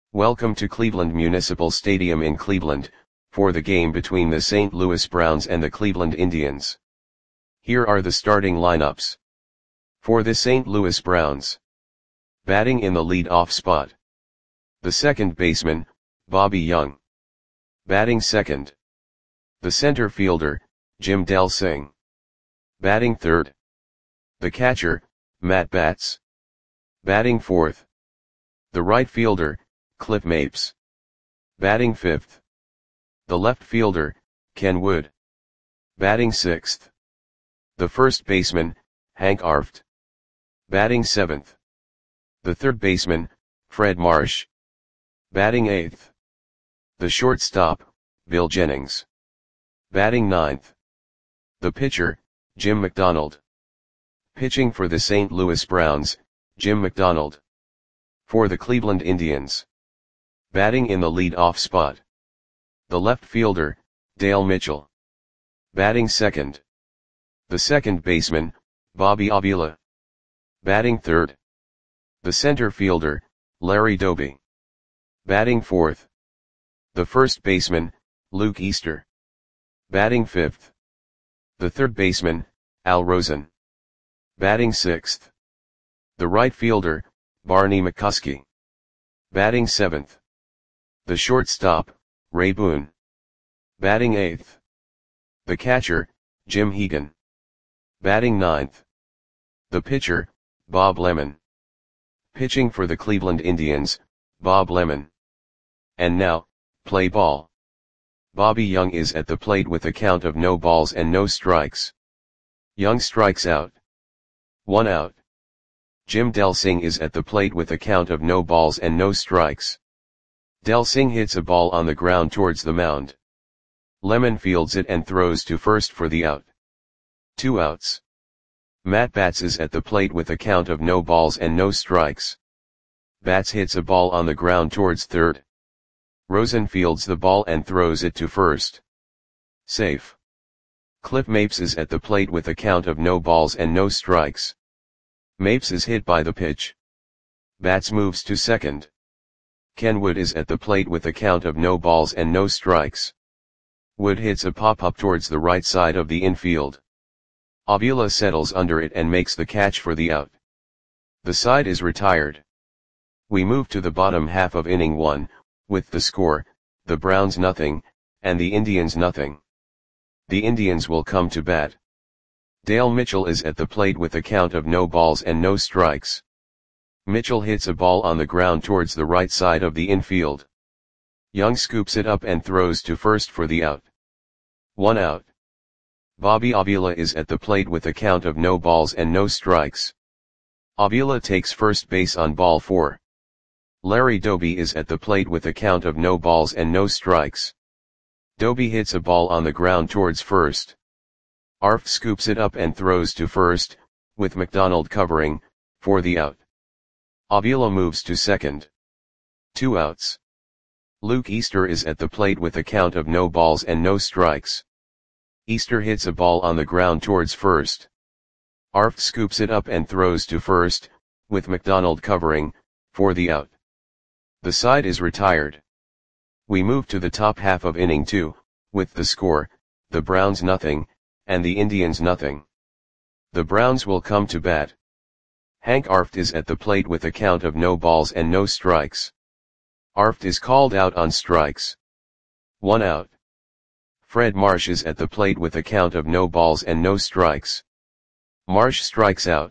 Welcome to Cleveland Municipal Stadium in Cleveland, for the game between the St. Louis Browns and the Cleveland Indians. Here are the starting lineups. For the St. Louis Browns. Batting in the lead-off spot. The second baseman, Bobby Young. Batting second. The center fielder, Jim Delsing. Batting third. The catcher, Matt Batts. Batting fourth. The right fielder, Cliff Mapes. Batting fifth. The left fielder, Ken Wood. Batting sixth. The first baseman, Hank Arft. Batting seventh. The third baseman, Fred Marsh. Batting eighth. The shortstop, Bill Jennings. Batting ninth. The pitcher, Jim McDonald. Pitching for the St. Louis Browns, Jim McDonald. For the Cleveland Indians. Batting in the lead-off spot. The left fielder, Dale Mitchell. Batting second. The second baseman, Bobby Avila. Batting third. The center fielder, Larry Doby. Batting fourth. The first baseman, Luke Easter. Batting fifth. The third baseman, Al Rosen. Batting sixth. The right fielder, Barney McCuskey. Batting seventh. The shortstop, Ray Boone. Batting eighth. The catcher, Jim Hegan. Batting ninth. The pitcher, Bob Lemon. Pitching for the Cleveland Indians, Bob Lemon. And now, play ball. Bobby Young is at the plate with a count of no balls and no strikes. Young strikes out. 1 out. Jim Delsing is at the plate with a count of no balls and no strikes. Delsing hits a ball on the ground towards the mound. Lemon fields it and throws to first for the out. 2 outs. Matt Batts is at the plate with a count of no balls and no strikes. Batts hits a ball on the ground towards third. Rosen fields the ball and throws it to first. Safe. Cliff Mapes is at the plate with a count of no balls and no strikes. Mapes is hit by the pitch. Batts moves to second. Ken Wood is at the plate with a count of no balls and no strikes. Wood hits a pop-up towards the right side of the infield. Avila settles under it and makes the catch for the out. The side is retired. We move to the bottom half of inning 1, with the score, the Browns nothing, and the Indians nothing. The Indians will come to bat. Dale Mitchell is at the plate with a count of no balls and no strikes. Mitchell hits a ball on the ground towards the right side of the infield. Young scoops it up and throws to first for the out. 1 out. Bobby Avila is at the plate with a count of no balls and no strikes. Avila takes first base on ball 4. Larry Doby is at the plate with a count of no balls and no strikes. Doby hits a ball on the ground towards first. Arft scoops it up and throws to first, with McDonald covering, for the out. Avila moves to second. 2 outs. Luke Easter is at the plate with a count of no balls and no strikes. Easter hits a ball on the ground towards first. Arft scoops it up and throws to first, with McDonald covering, for the out. The side is retired. We move to the top half of inning 2, with the score, the Browns nothing, and the Indians nothing. The Browns will come to bat. Hank Arft is at the plate with a count of no balls and no strikes. Arft is called out on strikes. 1 out. Fred Marsh is at the plate with a count of no balls and no strikes. Marsh strikes out.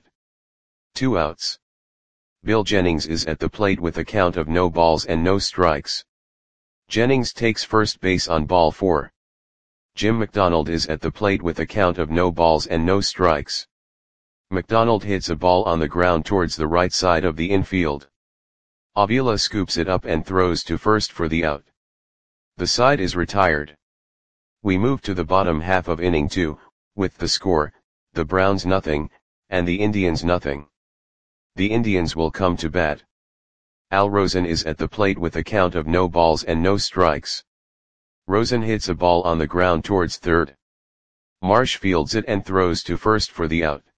2 outs. Bill Jennings is at the plate with a count of no balls and no strikes. Jennings takes first base on ball 4. Jim McDonald is at the plate with a count of no balls and no strikes. McDonald hits a ball on the ground towards the right side of the infield. Avila scoops it up and throws to first for the out. The side is retired. We move to the bottom half of inning 2, with the score, the Browns nothing, and the Indians nothing. The Indians will come to bat. Al Rosen is at the plate with a count of no balls and no strikes. Rosen hits a ball on the ground towards third. Marsh fields it and throws to first for the out.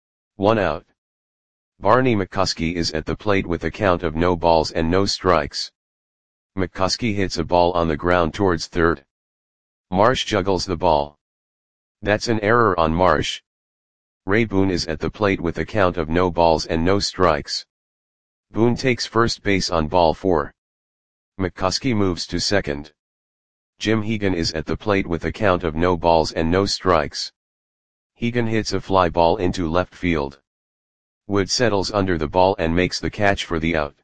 1 out. Barney McCuskey is at the plate with a count of no balls and no strikes. McCuskey hits a ball on the ground towards third. Marsh juggles the ball. That's an error on Marsh. Ray Boone is at the plate with a count of no balls and no strikes. Boone takes first base on ball 4. McCuskey moves to second. Jim Hegan is at the plate with a count of no balls and no strikes. Hegan hits a fly ball into left field. Wood settles under the ball and makes the catch for the out.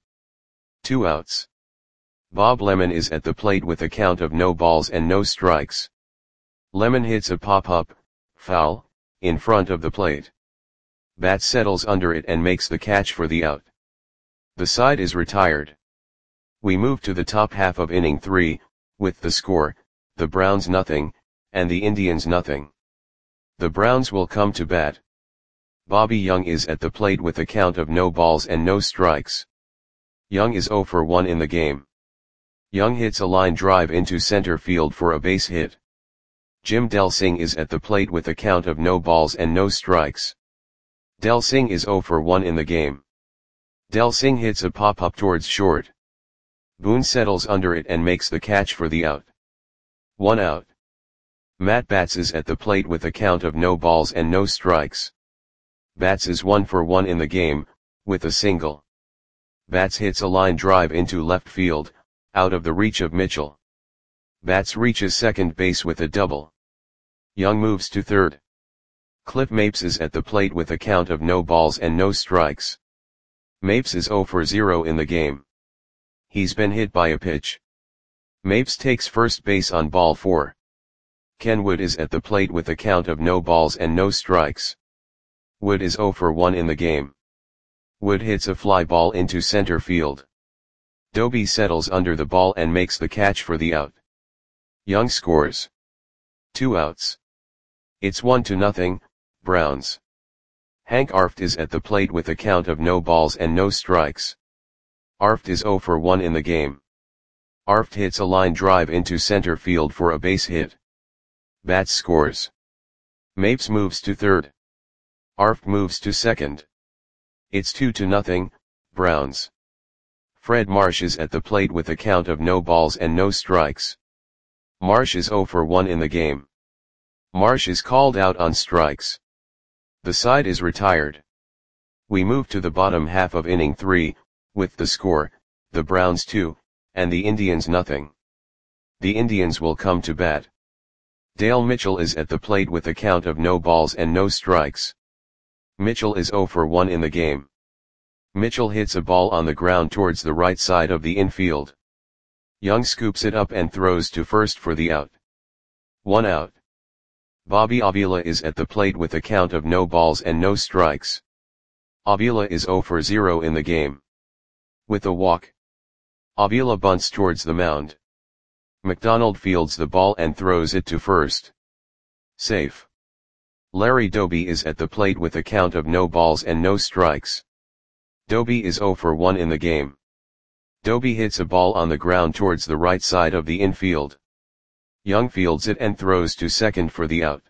2 outs. Bob Lemon is at the plate with a count of no balls and no strikes. Lemon hits a pop-up, foul, in front of the plate. Bat settles under it and makes the catch for the out. The side is retired. We move to the top half of inning 3, with the score, the Browns nothing, and the Indians nothing. The Browns will come to bat. Bobby Young is at the plate with a count of no balls and no strikes. Young is 0 for 1 in the game. Young hits a line drive into center field for a base hit. Jim Delsing is at the plate with a count of no balls and no strikes. Delsing is 0 for 1 in the game. Delsing hits a pop-up towards short. Boone settles under it and makes the catch for the out. 1 out. Matt Batts is at the plate with a count of no balls and no strikes. Batts is 1 for 1 in the game, with a single. Batts hits a line drive into left field, out of the reach of Mitchell. Batts reaches second base with a double. Young moves to third. Cliff Mapes is at the plate with a count of no balls and no strikes. Mapes is 0 for 0 in the game. He's been hit by a pitch. Mapes takes first base on ball 4. Ken Wood is at the plate with a count of no balls and no strikes. Wood is 0 for 1 in the game. Wood hits a fly ball into center field. Doby settles under the ball and makes the catch for the out. Young scores. 2 outs. It's 1-0, Browns. Hank Arft is at the plate with a count of no balls and no strikes. Arft is 0 for 1 in the game. Arft hits a line drive into center field for a base hit. Batts scores. Mapes moves to third. Arft moves to second. It's 2-0, Browns. Fred Marsh is at the plate with a count of no balls and no strikes. Marsh is 0 for 1 in the game. Marsh is called out on strikes. The side is retired. We move to the bottom half of inning 3, with the score, the Browns 2, and the Indians nothing. The Indians will come to bat. Dale Mitchell is at the plate with a count of no balls and no strikes. Mitchell is 0 for 1 in the game. Mitchell hits a ball on the ground towards the right side of the infield. Young scoops it up and throws to first for the out. 1 out. Bobby Avila is at the plate with a count of no balls and no strikes. Avila is 0 for 0 in the game. With a walk. Avila bunts towards the mound. McDonald fields the ball and throws it to first. Safe. Larry Doby is at the plate with a count of no balls and no strikes. Doby is 0 for 1 in the game. Doby hits a ball on the ground towards the right side of the infield. Young fields it and throws to second for the out.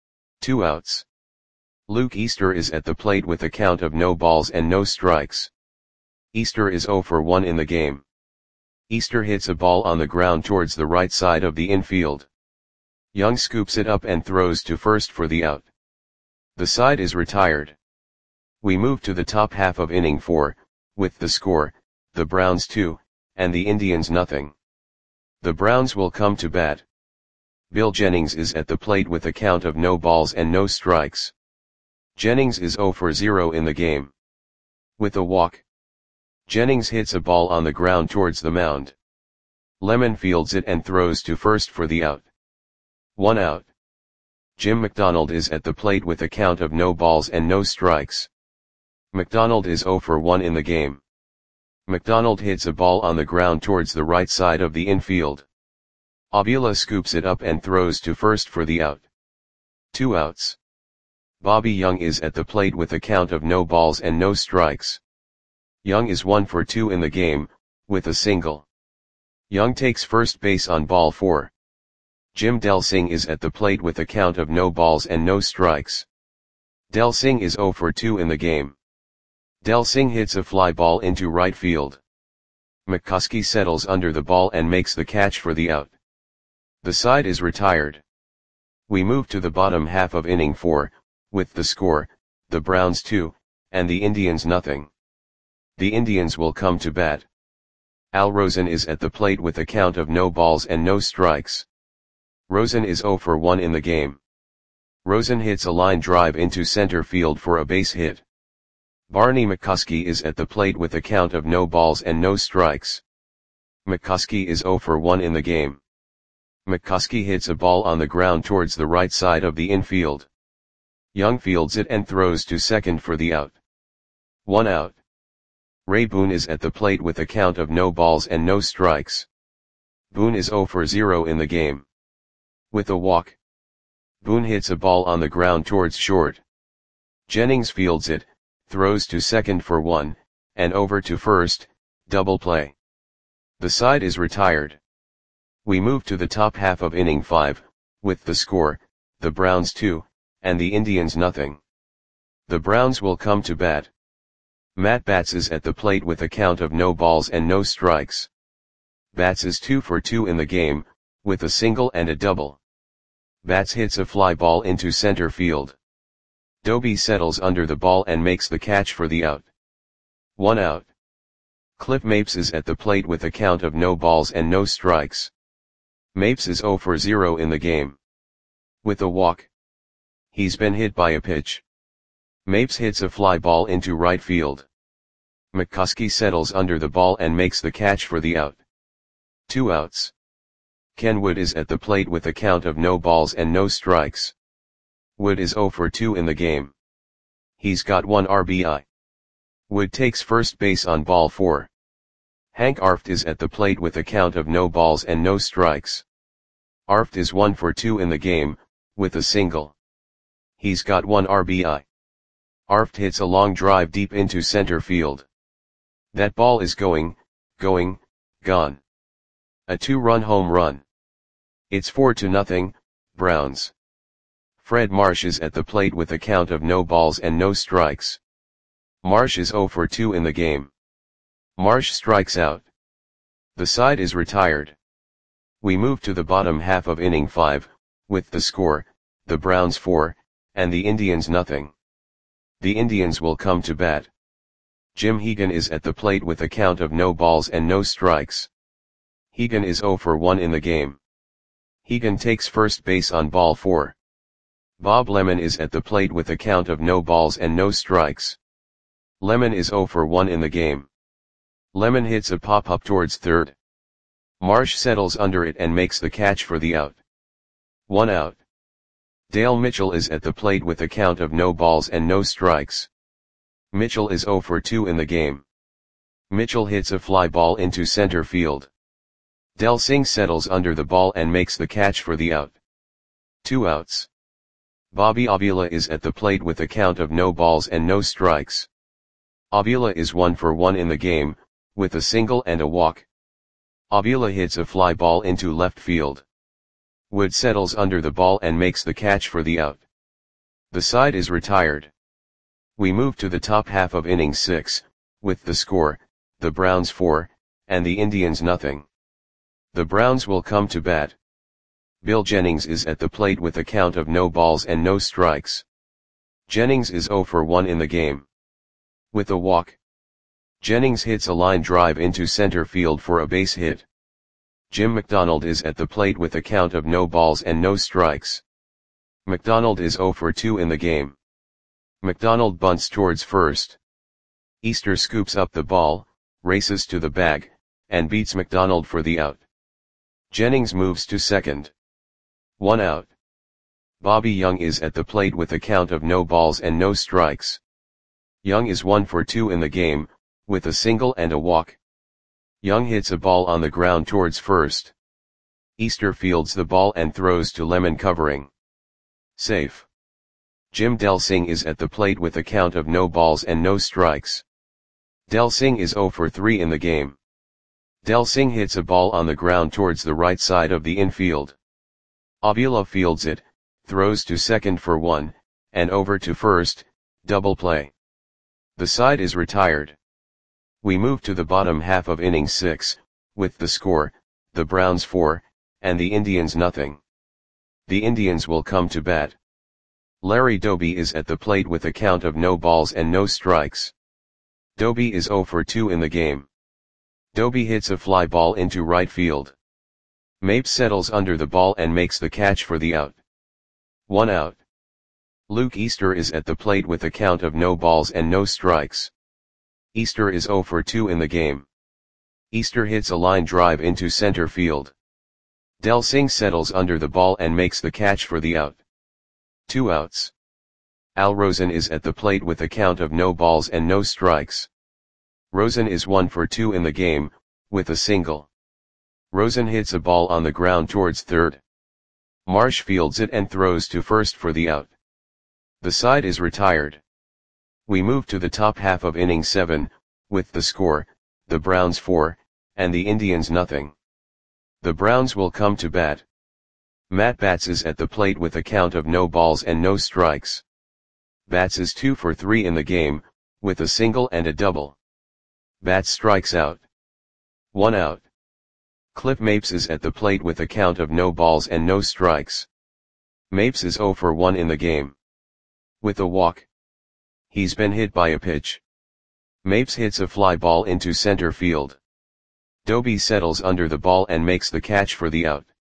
2 outs. Luke Easter is at the plate with a count of no balls and no strikes. Easter is 0 for 1 in the game. Easter hits a ball on the ground towards the right side of the infield. Young scoops it up and throws to first for the out. The side is retired. We move to the top half of inning 4, with the score, the Browns 2, and the Indians nothing. The Browns will come to bat. Bill Jennings is at the plate with a count of no balls and no strikes. Jennings is 0 for 0 in the game. With a walk. Jennings hits a ball on the ground towards the mound. Lemon fields it and throws to first for the out. 1 out. Jim McDonald is at the plate with a count of no balls and no strikes. McDonald is 0 for 1 in the game. McDonald hits a ball on the ground towards the right side of the infield. Avila scoops it up and throws to first for the out. 2 outs. Bobby Young is at the plate with a count of no balls and no strikes. Young is 1 for 2 in the game, with a single. Young takes first base on ball 4. Jim Delsing is at the plate with a count of no balls and no strikes. Delsing is 0 for 2 in the game. Delsing hits a fly ball into right field. McCuskey settles under the ball and makes the catch for the out. The side is retired. We move to the bottom half of inning 4, with the score, the Browns 2, and the Indians nothing. The Indians will come to bat. Al Rosen is at the plate with a count of no balls and no strikes. Rosen is 0 for 1 in the game. Rosen hits a line drive into center field for a base hit. Barney McCuskey is at the plate with a count of no balls and no strikes. McCuskey is 0 for 1 in the game. McCuskey hits a ball on the ground towards the right side of the infield. Young fields it and throws to second for the out. 1 out. Ray Boone is at the plate with a count of no balls and no strikes. Boone is 0 for 0 in the game. With a walk, Boone hits a ball on the ground towards short. Jennings fields it, throws to second for 1, and over to first, double play. The side is retired. We move to the top half of inning 5, with the score, the Browns 2, and the Indians nothing. The Browns will come to bat. Matt Batts is at the plate with a count of no balls and no strikes. Batts is 2 for 2 in the game, with a single and a double. Batts hits a fly ball into center field. Doby settles under the ball and makes the catch for the out. 1 out. Cliff Mapes is at the plate with a count of no balls and no strikes. Mapes is 0 for 0 in the game. With a walk, he's been hit by a pitch. Mapes hits a fly ball into right field. McCuskey settles under the ball and makes the catch for the out. 2 outs. Ken Wood is at the plate with a count of no balls and no strikes. Wood is 0 for 2 in the game. He's got 1 RBI. Wood takes first base on ball 4. Hank Arft is at the plate with a count of no balls and no strikes. Arft is 1 for 2 in the game, with a single. He's got 1 RBI. Arft hits a long drive deep into center field. That ball is gone. A 2-run home run. It's 4-0, Browns. Fred Marsh is at the plate with a count of no balls and no strikes. Marsh is 0 for 2 in the game. Marsh strikes out. The side is retired. We move to the bottom half of inning 5, with the score, the Browns 4, and the Indians nothing. The Indians will come to bat. Jim Hegan is at the plate with a count of no balls and no strikes. Hegan is 0 for 1 in the game. Hegan takes first base on ball 4. Bob Lemon is at the plate with a count of no balls and no strikes. Lemon is 0 for 1 in the game. Lemon hits a pop-up towards third. Marsh settles under it and makes the catch for the out. 1 out. Dale Mitchell is at the plate with a count of no balls and no strikes. Mitchell is 0 for 2 in the game. Mitchell hits a fly ball into center field. Del Singh settles under the ball and makes the catch for the out. 2 outs. Bobby Avila is at the plate with a count of no balls and no strikes. Avila is 1 for 1 in the game, with a single and a walk. Avila hits a fly ball into left field. Wood settles under the ball and makes the catch for the out. The side is retired. We move to the top half of inning 6, with the score, the Browns 4, and the Indians nothing. The Browns will come to bat. Bill Jennings is at the plate with a count of no balls and no strikes. Jennings is 0 for 1 in the game. With a walk, Jennings hits a line drive into center field for a base hit. Jim McDonald is at the plate with a count of no balls and no strikes. McDonald is 0 for 2 in the game. McDonald bunts towards first. Easter scoops up the ball, races to the bag, and beats McDonald for the out. Jennings moves to second. 1 out. Bobby Young is at the plate with a count of no balls and no strikes. Young is 1 for 2 in the game, with a single and a walk. Young hits a ball on the ground towards first. Easter fields the ball and throws to Lemon covering. Safe. Jim Del Singh is at the plate with a count of no balls and no strikes. Del Singh is 0 for 3 in the game. Del Singh hits a ball on the ground towards the right side of the infield. Avila fields it, throws to second for 1, and over to first, double play. The side is retired. We move to the bottom half of inning 6, with the score, the Browns 4, and the Indians nothing. The Indians will come to bat. Larry Doby is at the plate with a count of no balls and no strikes. Doby is 0 for 2 in the game. Doby hits a fly ball into right field. Mapes settles under the ball and makes the catch for the out. 1 out. Luke Easter is at the plate with a count of no balls and no strikes. Easter is 0 for 2 in the game. Easter hits a line drive into center field. Del Singh settles under the ball and makes the catch for the out. 2 outs. Al Rosen is at the plate with a count of no balls and no strikes. Rosen is 1 for 2 in the game, with a single. Rosen hits a ball on the ground towards third. Marsh fields it and throws to first for the out. The side is retired. We move to the top half of inning 7, with the score, the Browns 4, and the Indians nothing. The Browns will come to bat. Matt Batts is at the plate with a count of no balls and no strikes. Batts is 2 for 3 in the game, with a single and a double. Batts strikes out. 1 out. Cliff Mapes is at the plate with a count of no balls and no strikes. Mapes is 0 for 1 in the game. With a walk. He's been hit by a pitch. Mapes hits a fly ball into center field. Doby settles under the ball and makes the catch for the out.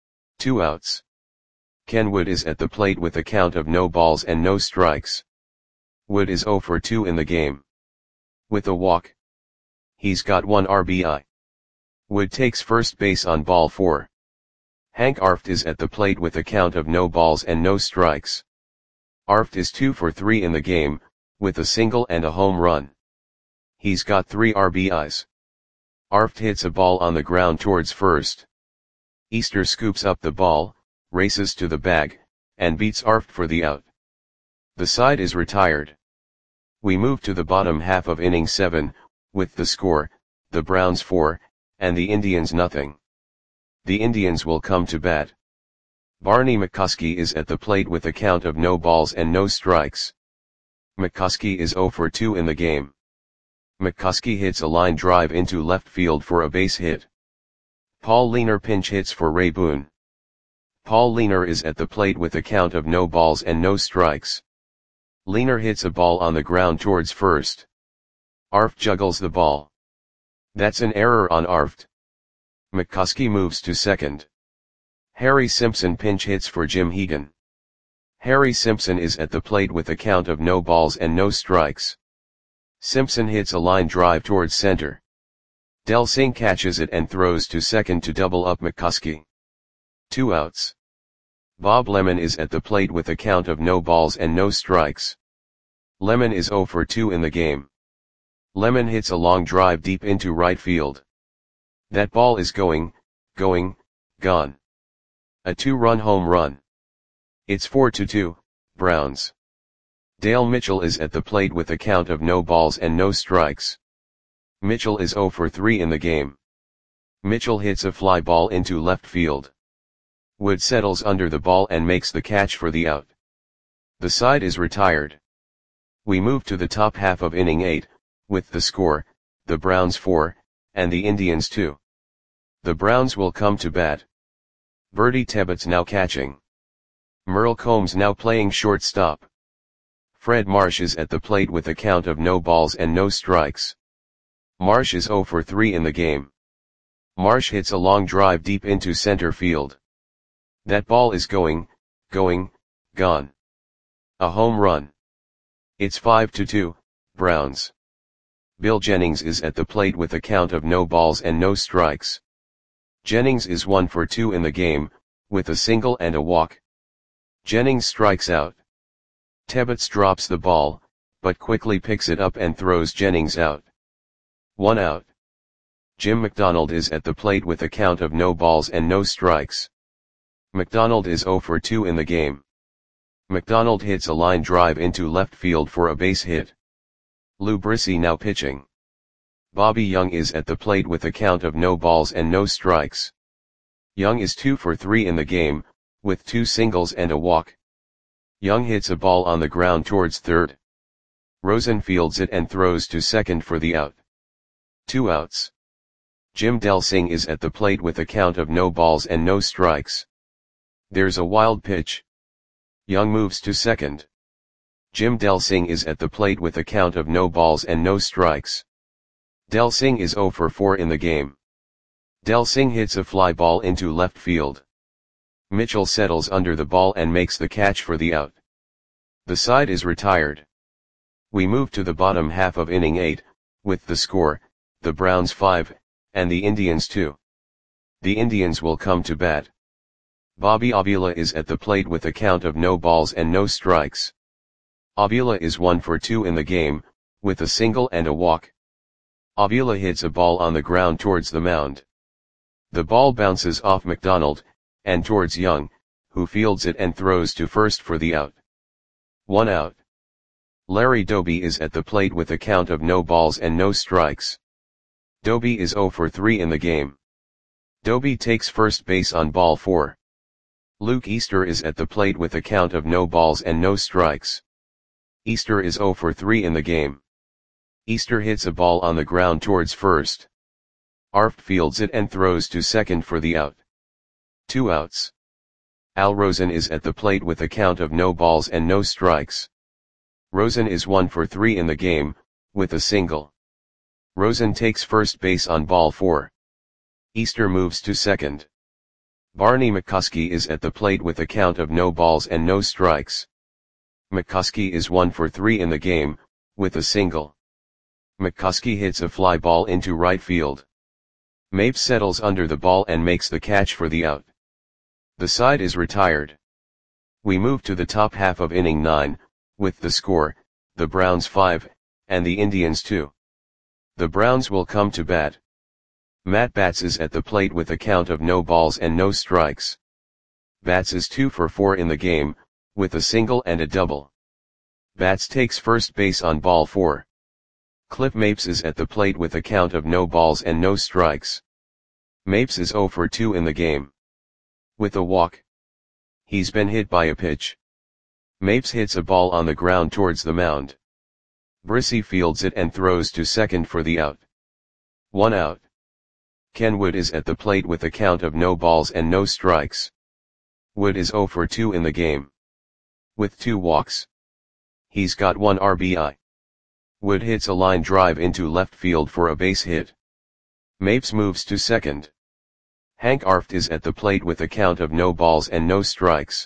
2 outs. Ken Wood is at the plate with a count of no balls and no strikes. Wood is 0 for 2 in the game. With a walk. He's got 1 RBI. Wood takes first base on ball 4. Hank Arft is at the plate with a count of no balls and no strikes. Arft is 2 for 3 in the game, with a single and a home run. He's got 3 RBIs. Arft hits a ball on the ground towards first. Easter scoops up the ball, races to the bag, and beats Arft for the out. The side is retired. We move to the bottom half of inning 7, with the score, the Browns 4, and the Indians nothing. The Indians will come to bat. Barney McCoskey is at the plate with a count of no balls and no strikes. McCoskey is 0 for 2 in the game. McCoskey hits a line drive into left field for a base hit. Paul Leaner pinch hits for Ray Boone. Paul Leaner is at the plate with a count of no balls and no strikes. Leaner hits a ball on the ground towards first. Arft juggles the ball. That's an error on Arft. McCoskey moves to second. Harry Simpson pinch hits for Jim Hegan. Harry Simpson is at the plate with a count of no balls and no strikes. Simpson hits a line drive towards center. Del Singh catches it and throws to second to double up McCoskey. 2 outs. Bob Lemon is at the plate with a count of no balls and no strikes. Lemon is 0 for 2 in the game. Lemon hits a long drive deep into right field. That ball is gone. A 2-run home run. It's 4-2, Browns. Dale Mitchell is at the plate with a count of no balls and no strikes. Mitchell is 0 for 3 in the game. Mitchell hits a fly ball into left field. Wood settles under the ball and makes the catch for the out. The side is retired. We move to the top half of inning 8, with the score, the Browns 4, and the Indians 2. The Browns will come to bat. Bertie Tebbetts now catching. Merle Combs now playing shortstop. Fred Marsh is at the plate with a count of no balls and no strikes. Marsh is 0 for 3 in the game. Marsh hits a long drive deep into center field. That ball is gone. A home run. It's 5-2, Browns. Bill Jennings is at the plate with a count of no balls and no strikes. Jennings is 1 for 2 in the game, with a single and a walk. Jennings strikes out. Tebbetts drops the ball, but quickly picks it up and throws Jennings out. 1 out. Jim McDonald is at the plate with a count of no balls and no strikes. McDonald is 0 for 2 in the game. McDonald hits a line drive into left field for a base hit. Lou Brissy now pitching. Bobby Young is at the plate with a count of no balls and no strikes. Young is 2 for 3 in the game, with 2 singles and a walk. Young hits a ball on the ground towards third. Rosen fields it and throws to second for the out. 2 outs. Jim Del Singh is at the plate with a count of no balls and no strikes. There's a wild pitch. Young moves to second. Jim Del Singh is at the plate with a count of no balls and no strikes. Del Singh is 0 for 4 in the game. Del Singh hits a fly ball into left field. Mitchell settles under the ball and makes the catch for the out. The side is retired. We move to the bottom half of inning 8, with the score, the Browns 5, and the Indians 2. The Indians will come to bat. Bobby Avila is at the plate with a count of no balls and no strikes. Avila is 1 for 2 in the game, with a single and a walk. Avila hits a ball on the ground towards the mound. The ball bounces off McDonald, and towards Young, who fields it and throws to first for the out. 1 out. Larry Doby is at the plate with a count of no balls and no strikes. Doby is 0 for 3 in the game. Doby takes first base on ball 4. Luke Easter is at the plate with a count of no balls and no strikes. Easter is 0 for 3 in the game. Easter hits a ball on the ground towards first. Arft fields it and throws to second for the out. 2 outs. Al Rosen is at the plate with a count of no balls and no strikes. Rosen is 1 for 3 in the game, with a single. Rosen takes first base on ball 4. Easter moves to second. Barney McCuskey is at the plate with a count of no balls and no strikes. McCuskey is 1 for 3 in the game, with a single. McCuskey hits a fly ball into right field. Mapes settles under the ball and makes the catch for the out. The side is retired. We move to the top half of inning 9, with the score, the Browns 5, and the Indians 2. The Browns will come to bat. Matt Batts is at the plate with a count of no balls and no strikes. Batts is 2 for 4 in the game, with a single and a double. Batts takes first base on ball 4. Cliff Mapes is at the plate with a count of no balls and no strikes. Mapes is 0 for 2 in the game. With a walk. He's been hit by a pitch. Mapes hits a ball on the ground towards the mound. Brissy fields it and throws to second for the out. 1 out. Ken Wood is at the plate with a count of no balls and no strikes. Wood is 0 for 2 in the game. With 2 walks. He's got 1 RBI. Wood hits a line drive into left field for a base hit. Mapes moves to second. Hank Arft is at the plate with a count of no balls and no strikes.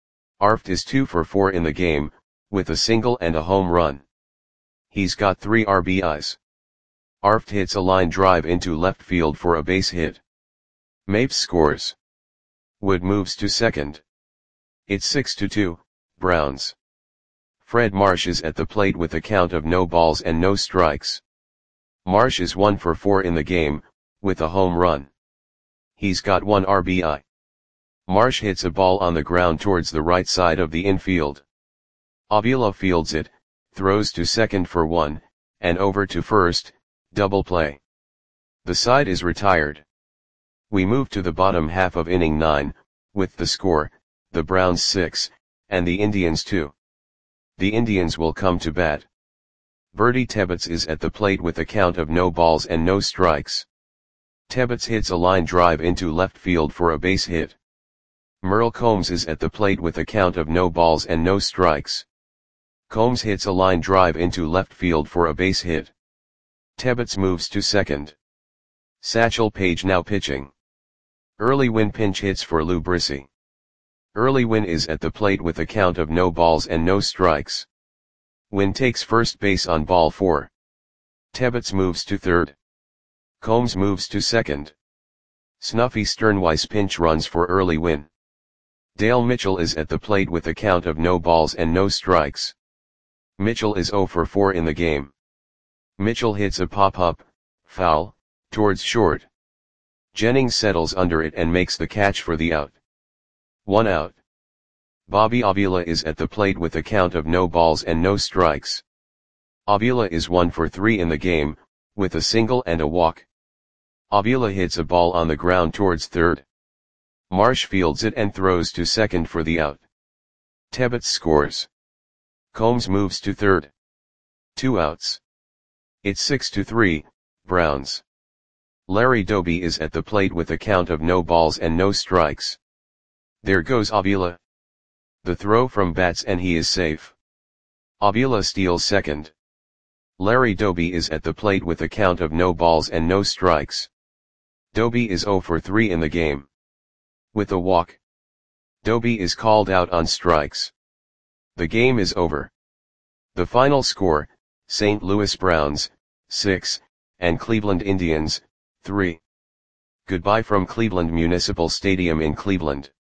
Arft is 2 for 4 in the game, with a single and a home run. He's got 3 RBIs. Arft hits a line drive into left field for a base hit. Mapes scores. Wood moves to second. It's 6-2, Browns. Fred Marsh is at the plate with a count of no balls and no strikes. Marsh is 1 for 4 in the game, with a home run. He's got 1 RBI. Marsh hits a ball on the ground towards the right side of the infield. Avila fields it, throws to second for 1, and over to first, double play. The side is retired. We move to the bottom half of inning 9, with the score, the Browns 6, and the Indians 2. The Indians will come to bat. Bertie Tebbets is at the plate with a count of no balls and no strikes. Tebbets hits a line drive into left field for a base hit. Merle Combs is at the plate with a count of no balls and no strikes. Combs hits a line drive into left field for a base hit. Tebbets moves to second. Satchel Paige now pitching. Early Win pinch hits for Lou Brissy. Early Win is at the plate with a count of no balls and no strikes. Win takes first base on ball 4. Tebbets moves to third. Combs moves to second. Snuffy Sternweiss pinch runs for Early Win. Dale Mitchell is at the plate with a count of no balls and no strikes. Mitchell is 0 for 4 in the game. Mitchell hits a pop-up, foul, towards short. Jennings settles under it and makes the catch for the out. 1 out. Bobby Avila is at the plate with a count of no balls and no strikes. Avila is 1 for 3 in the game, with a single and a walk. Avila hits a ball on the ground towards third. Marsh fields it and throws to second for the out. Tebbets scores. Combs moves to third. 2 outs. It's 6-3, Browns. Larry Doby is at the plate with a count of no balls and no strikes. There goes Avila. The throw from Bats and he is safe. Avila steals second. Larry Doby is at the plate with a count of no balls and no strikes. Doby is 0 for 3 in the game. With a walk, Doby is called out on strikes. The game is over. The final score, St. Louis Browns, 6, and Cleveland Indians, 3. Goodbye from Cleveland Municipal Stadium in Cleveland.